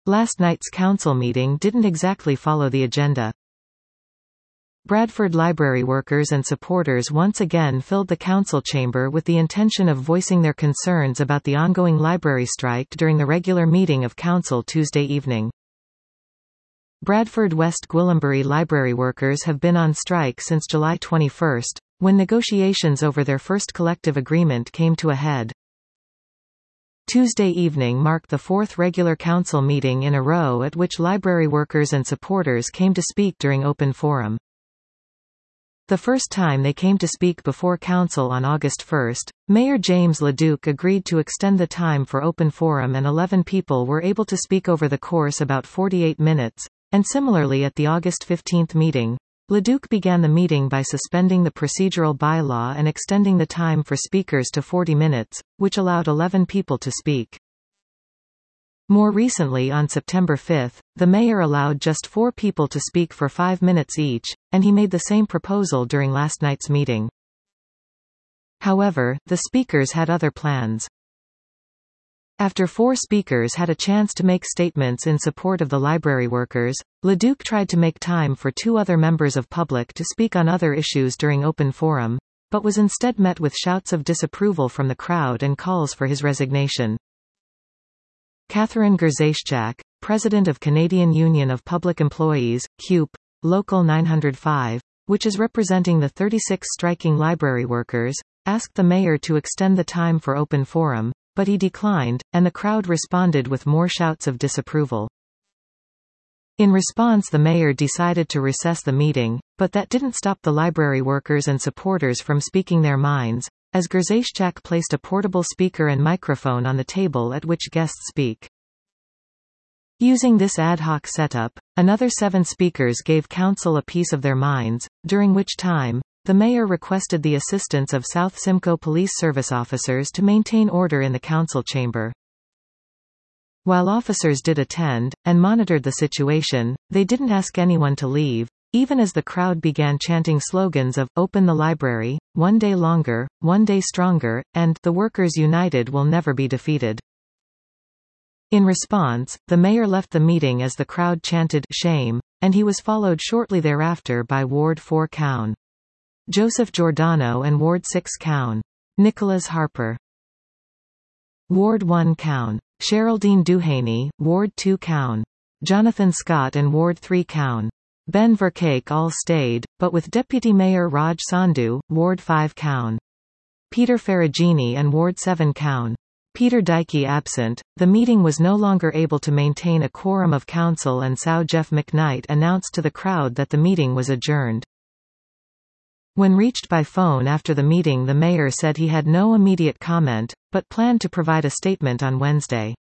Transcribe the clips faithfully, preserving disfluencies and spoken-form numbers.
Last night's council meeting didn't exactly follow the agenda. Bradford library workers and supporters once again filled the council chamber with the intention of voicing their concerns about the ongoing library strike during the regular meeting of council Tuesday evening. Bradford West Gwillimbury library workers have been on strike since July twenty-first, when negotiations over their first collective agreement came to a head. Tuesday evening marked the fourth regular council meeting in a row at which library workers and supporters came to speak during open forum. The first time they came to speak before council on August first, Mayor James LeDuc agreed to extend the time for open forum and eleven people were able to speak over the course about forty-eight minutes, and similarly at the August fifteenth meeting, LeDuc began the meeting by suspending the procedural bylaw and extending the time for speakers to forty minutes, which allowed eleven people to speak. More recently on September fifth, the mayor allowed just four people to speak for five minutes each, and he made the same proposal during last night's meeting. However, the speakers had other plans. After four speakers had a chance to make statements in support of the library workers, LeDuc tried to make time for two other members of public to speak on other issues during open forum, but was instead met with shouts of disapproval from the crowd and calls for his resignation. Catherine Grześczak, president of Canadian Union of Public Employees, C U P, Local nine oh five, which is representing the thirty-six striking library workers, asked the mayor to extend the time for open forum, but he declined, and the crowd responded with more shouts of disapproval. In response, the mayor decided to recess the meeting, but that didn't stop the library workers and supporters from speaking their minds, as Grześczak placed a portable speaker and microphone on the table at which guests speak. Using this ad hoc setup, another seven speakers gave council a piece of their minds, during which time, the mayor requested the assistance of South Simcoe Police Service officers to maintain order in the council chamber. While officers did attend, and monitored the situation, they didn't ask anyone to leave, even as the crowd began chanting slogans of, "Open the library," "One day longer," "One day stronger," and "The workers united will never be defeated." In response, the mayor left the meeting as the crowd chanted, "Shame," and he was followed shortly thereafter by Ward four Cown Joseph Giordano and Ward six Cown Nicholas Harper. Ward one Cown Sheraldine Duhaney, Ward two Cown Jonathan Scott and Ward three Cown Ben Verkake all stayed, but with Deputy Mayor Raj Sandhu, Ward five Cown Peter Ferragini and Ward seven Cown Peter Dykey absent. The meeting was no longer able to maintain a quorum of council, and Sir Jeff McKnight announced to the crowd that the meeting was adjourned. When reached by phone after the meeting, the mayor said he had no immediate comment, but planned to provide a statement on Wednesday.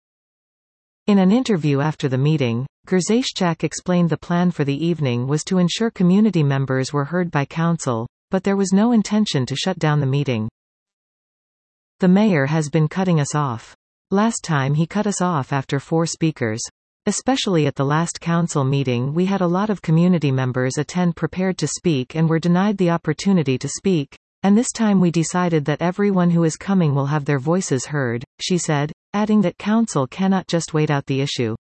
In an interview after the meeting, Grześczak explained the plan for the evening was to ensure community members were heard by council, but there was no intention to shut down the meeting. "The mayor has been cutting us off. Last time he cut us off after four speakers. Especially at the last council meeting, we had a lot of community members attend prepared to speak and were denied the opportunity to speak, and this time we decided that everyone who is coming will have their voices heard," she said, adding that council cannot just wait out the issue.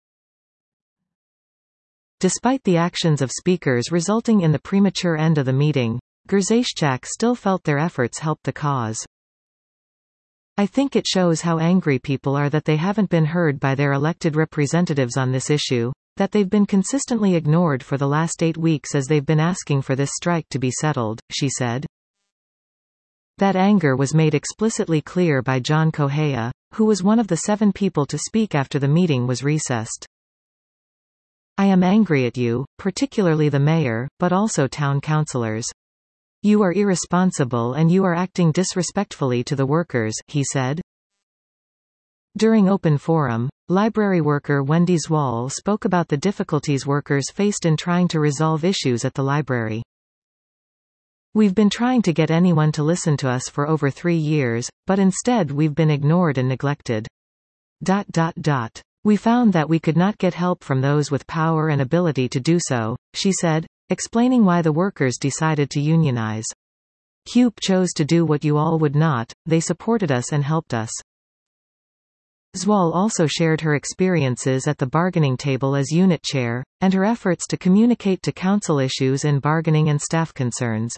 Despite the actions of speakers resulting in the premature end of the meeting, Grześczak still felt their efforts helped the cause. "I think it shows how angry people are that they haven't been heard by their elected representatives on this issue, that they've been consistently ignored for the last eight weeks as they've been asking for this strike to be settled," she said. That anger was made explicitly clear by John Kohea, who was one of the seven people to speak after the meeting was recessed. "I am angry at you, particularly the mayor, but also town councillors. You are irresponsible and you are acting disrespectfully to the workers," he said. During open forum, library worker Wendy Zwall spoke about the difficulties workers faced in trying to resolve issues at the library. "We've been trying to get anyone to listen to us for over three years, but instead we've been ignored and neglected. Dot dot dot. We found that we could not get help from those with power and ability to do so," she said, explaining why the workers decided to unionize. "C U P chose to do what you all would not, they supported us and helped us. Zwal also shared her experiences at the bargaining table as unit chair, and her efforts to communicate to council issues in bargaining and staff concerns.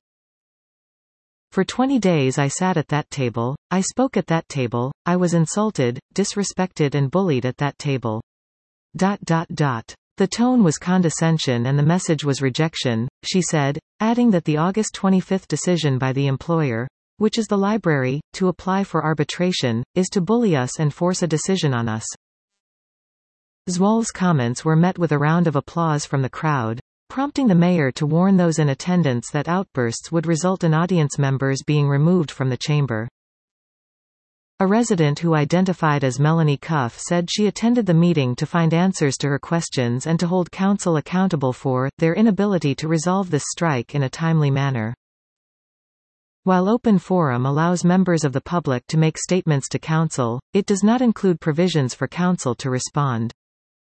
For twenty days I sat at that table, I spoke at that table, I was insulted, disrespected and bullied at that table. Dot dot dot. The tone was condescension and the message was rejection, she said, adding that the August twenty-fifth decision by the employer, which is the library, to apply for arbitration, is to bully us and force a decision on us. Zwal's comments were met with a round of applause from the crowd, prompting the mayor to warn those in attendance that outbursts would result in audience members being removed from the chamber. A resident who identified as Melanie Cuff said she attended the meeting to find answers to her questions and to hold council accountable for their inability to resolve this strike in a timely manner. While open forum allows members of the public to make statements to council, it does not include provisions for council to respond.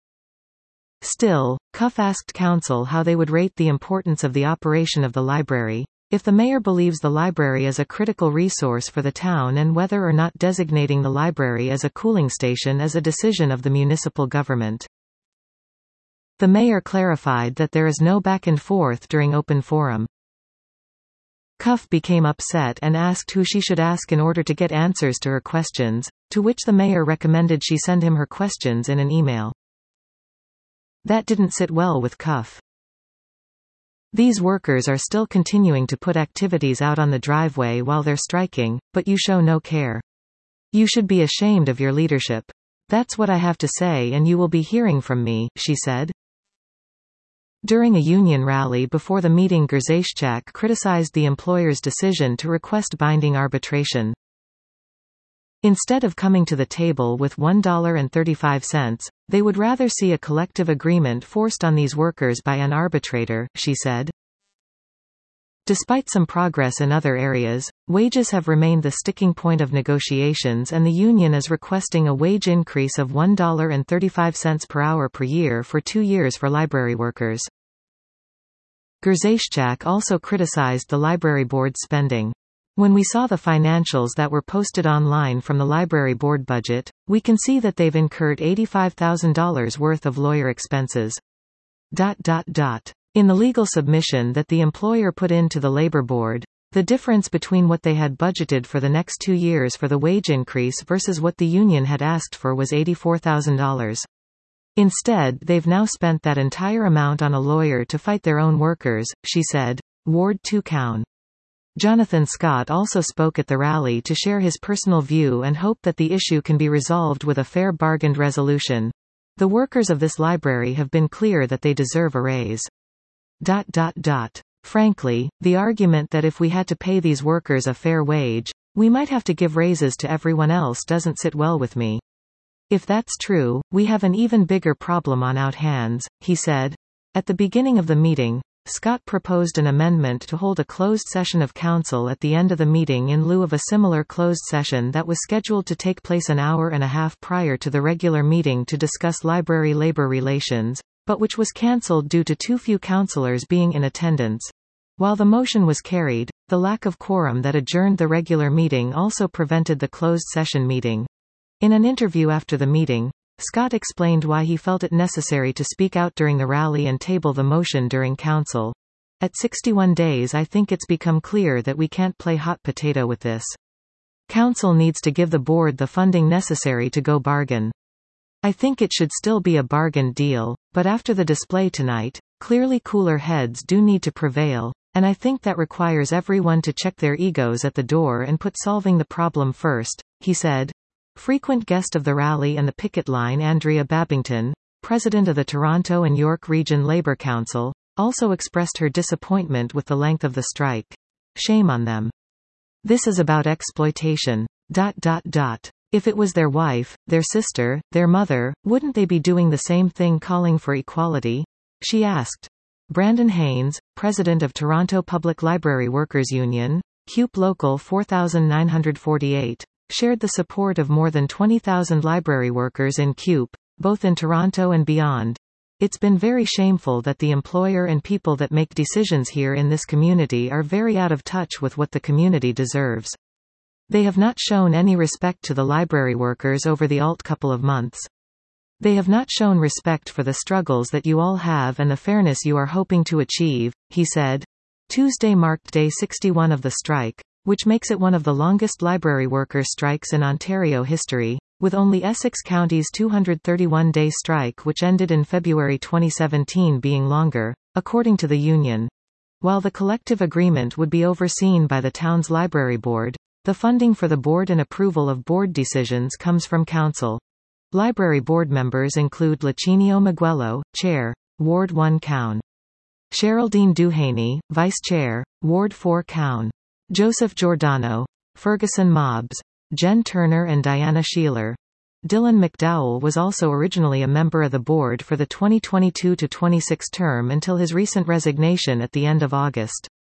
Still, Cuff asked council how they would rate the importance of the operation of the library, if the mayor believes the library is a critical resource for the town, and whether or not designating the library as a cooling station is a decision of the municipal government. The mayor clarified that there is no back and forth during open forum. Cuff became upset and asked who she should ask in order to get answers to her questions, to which the mayor recommended she send him her questions in an email. That didn't sit well with Cuff. These workers are still continuing to put activities out on the driveway while they're striking, but you show no care. You should be ashamed of your leadership. That's what I have to say, and you will be hearing from me, she said. During a union rally before the meeting, Grześczak criticized the employer's decision to request binding arbitration. Instead of coming to the table with one dollar and thirty-five cents, they would rather see a collective agreement forced on these workers by an arbitrator, she said. Despite some progress in other areas, wages have remained the sticking point of negotiations, and the union is requesting a wage increase of one dollar and thirty-five cents per hour per year for two years for library workers. Grześczak also criticized the library board's spending. When we saw the financials that were posted online from the library board budget, we can see that they've incurred eighty-five thousand dollars worth of lawyer expenses. Dot dot dot. In the legal submission that the employer put into the labor board, the difference between what they had budgeted for the next two years for the wage increase versus what the union had asked for was eighty-four thousand dollars. Instead, they've now spent that entire amount on a lawyer to fight their own workers, she said. Ward two Cown. Jonathan Scott also spoke at the rally to share his personal view and hope that the issue can be resolved with a fair bargained resolution. The workers of this library have been clear that they deserve a raise. Dot dot dot. Frankly, the argument that if we had to pay these workers a fair wage, we might have to give raises to everyone else doesn't sit well with me. If that's true, we have an even bigger problem on our hands, he said. At the beginning of the meeting, Scott proposed an amendment to hold a closed session of council at the end of the meeting in lieu of a similar closed session that was scheduled to take place an hour and a half prior to the regular meeting to discuss library labor relations, but which was cancelled due to too few councillors being in attendance. While the motion was carried, the lack of quorum that adjourned the regular meeting also prevented the closed session meeting. In an interview after the meeting, Scott explained why he felt it necessary to speak out during the rally and table the motion during council. At sixty-one days, I think it's become clear that we can't play hot potato with this. Council needs to give the board the funding necessary to go bargain. I think it should still be a bargained deal, but after the display tonight, clearly cooler heads do need to prevail, and I think that requires everyone to check their egos at the door and put solving the problem first, he said. Frequent guest of the rally and the picket line Andrea Babington, president of the Toronto and York Region Labour Council, also expressed her disappointment with the length of the strike. Shame on them. This is about exploitation. Dot dot dot. If it was their wife, their sister, their mother, wouldn't they be doing the same thing, calling for equality? She asked. Brandon Haynes, president of Toronto Public Library Workers Union, C U P Local four thousand nine hundred forty-eight, shared the support of more than twenty thousand library workers in C U P, both in Toronto and beyond. It's been very shameful that the employer and people that make decisions here in this community are very out of touch with what the community deserves. They have not shown any respect to the library workers over the alt couple of months. They have not shown respect for the struggles that you all have and the fairness you are hoping to achieve, he said. Tuesday marked day sixty-one of the strike, which makes it one of the longest library worker strikes in Ontario history, with only Essex County's two hundred thirty-one day strike which ended in February twenty seventeen being longer, according to the union. While the collective agreement would be overseen by the town's library board, the funding for the board and approval of board decisions comes from council. Library board members include Lacinio Miguelo, Chair, Ward one Cown. Sheraldine Duhaney, Vice Chair, Ward four Cown. Joseph Giordano, Ferguson Mobbs, Jen Turner and Diana Sheeler. Dylan McDowell was also originally a member of the board for the twenty twenty-two to twenty-six term until his recent resignation at the end of August.